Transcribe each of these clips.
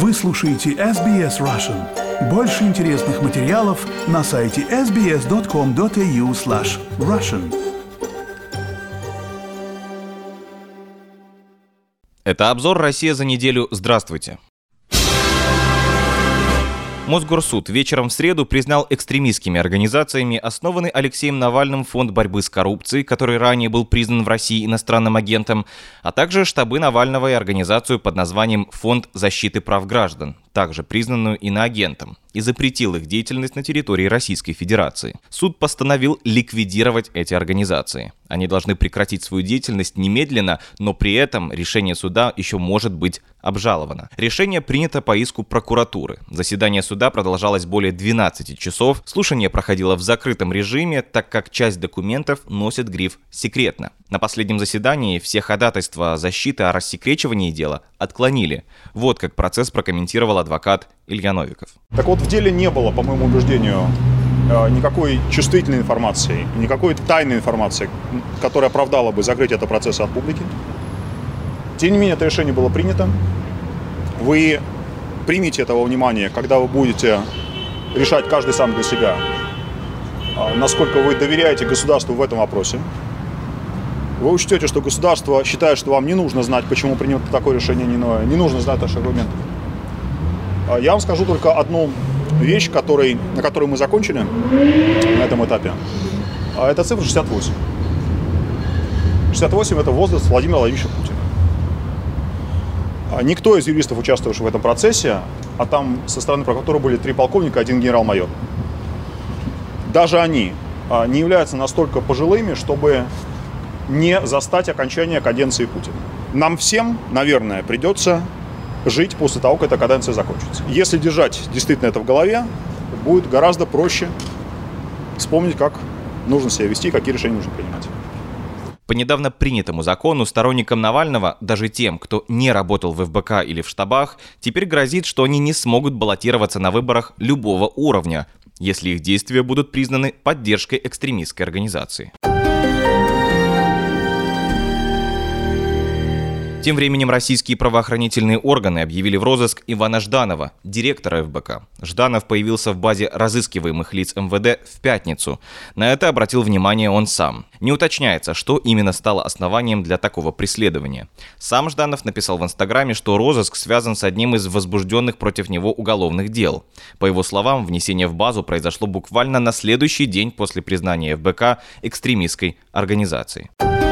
Вы слушаете SBS Russian. Больше интересных материалов на сайте sbs.com.au/russian. Это обзор «Россия за неделю». Здравствуйте. Мосгорсуд вечером в среду признал экстремистскими организациями основанный Алексеем Навальным фонд борьбы с коррупцией, который ранее был признан в России иностранным агентом, а также штабы Навального и организацию под названием «Фонд защиты прав граждан», также признанную иноагентом, и запретил их деятельность на территории Российской Федерации. Суд постановил ликвидировать эти организации. Они должны прекратить свою деятельность немедленно, но при этом решение суда еще может быть обжаловано. Решение принято по иску прокуратуры. Заседание суда продолжалось более 12 часов. Слушание проходило в закрытом режиме, так как часть документов носит гриф «секретно». На последнем заседании все ходатайства защиты о рассекречивании дела отклонили. Вот как процесс прокомментировал адвокат Илья Новиков. Так вот, в деле не было, по моему убеждению, никакой чувствительной информации, никакой тайной информации, которая оправдала бы закрытие этого процесса от публики. Тем не менее, это решение было принято. Вы примите этого внимания, когда вы будете решать каждый сам для себя, насколько вы доверяете государству в этом вопросе. Вы учтете, что государство считает, что вам не нужно знать, почему принято такое решение, не нужно знать наших аргументов. Я вам скажу только одну вещь, на которой мы закончили на этом этапе. Это цифра 68. 68 – это возраст Владимира Владимировича Путина. Никто из юристов, участвовавших в этом процессе, а там со стороны прокуратуры были 3 полковника, 1 генерал-майор, даже они не являются настолько пожилыми, чтобы не застать окончание каденции Путина. Нам всем, наверное, придется жить после того, как эта каденция закончится. Если держать действительно это в голове, будет гораздо проще вспомнить, как нужно себя вести, какие решения нужно принимать. По недавно принятому закону сторонникам Навального, даже тем, кто не работал в ФБК или в штабах, теперь грозит, что они не смогут баллотироваться на выборах любого уровня, если их действия будут признаны поддержкой экстремистской организации. Тем временем российские правоохранительные органы объявили в розыск Ивана Жданова, директора ФБК. Жданов появился в базе разыскиваемых лиц МВД в пятницу. На это обратил внимание он сам. Не уточняется, что именно стало основанием для такого преследования. Сам Жданов написал в Инстаграме, что розыск связан с одним из возбужденных против него уголовных дел. По его словам, внесение в базу произошло буквально на следующий день после признания ФБК экстремистской организацией.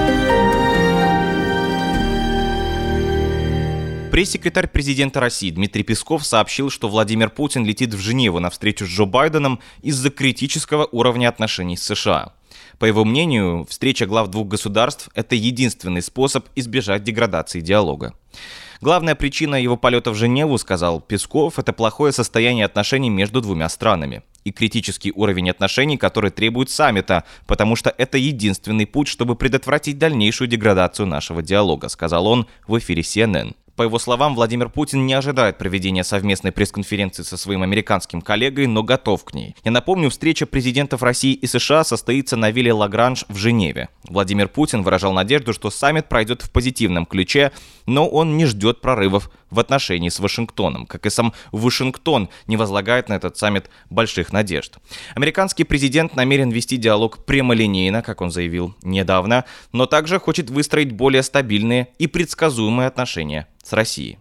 Пресс-секретарь президента России Дмитрий Песков сообщил, что Владимир Путин летит в Женеву на встречу с Джо Байденом из-за критического уровня отношений с США. По его мнению, встреча глав 2 государств – это единственный способ избежать деградации диалога. Главная причина его полета в Женеву, сказал Песков, это плохое состояние отношений между 2 странами и критический уровень отношений, который требует саммита, потому что это единственный путь, чтобы предотвратить дальнейшую деградацию нашего диалога, сказал он в эфире CNN. По его словам, Владимир Путин не ожидает проведения совместной пресс-конференции со своим американским коллегой, но готов к ней. Я напомню, встреча президентов России и США состоится на вилле Лагранж в Женеве. Владимир Путин выражал надежду, что саммит пройдет в позитивном ключе, но он не ждет прорывов в отношении с Вашингтоном, как и сам Вашингтон не возлагает на этот саммит больших надежд. Американский президент намерен вести диалог прямолинейно, как он заявил недавно, но также хочет выстроить более стабильные и предсказуемые отношения с Россией.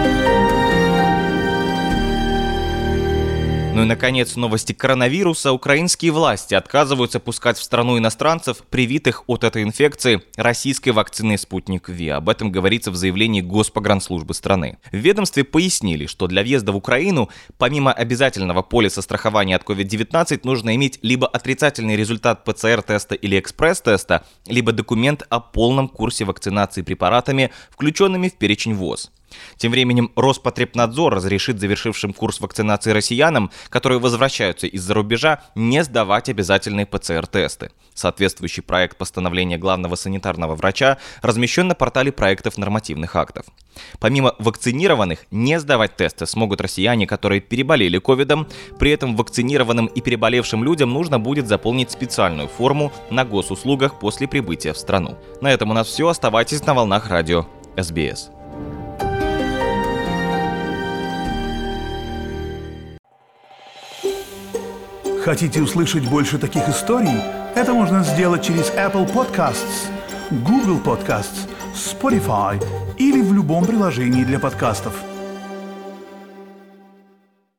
Ну и, наконец, новости коронавируса. Украинские власти отказываются пускать в страну иностранцев, привитых от этой инфекции российской вакциной «Спутник Ви». Об этом говорится в заявлении Госпогранслужбы страны. В ведомстве пояснили, что для въезда в Украину, помимо обязательного полиса страхования от COVID-19, нужно иметь либо отрицательный результат ПЦР-теста или экспресс-теста, либо документ о полном курсе вакцинации препаратами, включенными в перечень ВОЗ. Тем временем Роспотребнадзор разрешит завершившим курс вакцинации россиянам, которые возвращаются из-за рубежа, не сдавать обязательные ПЦР-тесты. Соответствующий проект постановления главного санитарного врача размещен на портале проектов нормативных актов. Помимо вакцинированных, не сдавать тесты смогут россияне, которые переболели ковидом. При этом вакцинированным и переболевшим людям нужно будет заполнить специальную форму на госуслугах после прибытия в страну. На этом у нас все. Оставайтесь на волнах радио СБС. Хотите услышать больше таких историй? Это можно сделать через Apple Podcasts, Google Podcasts, Spotify или в любом приложении для подкастов.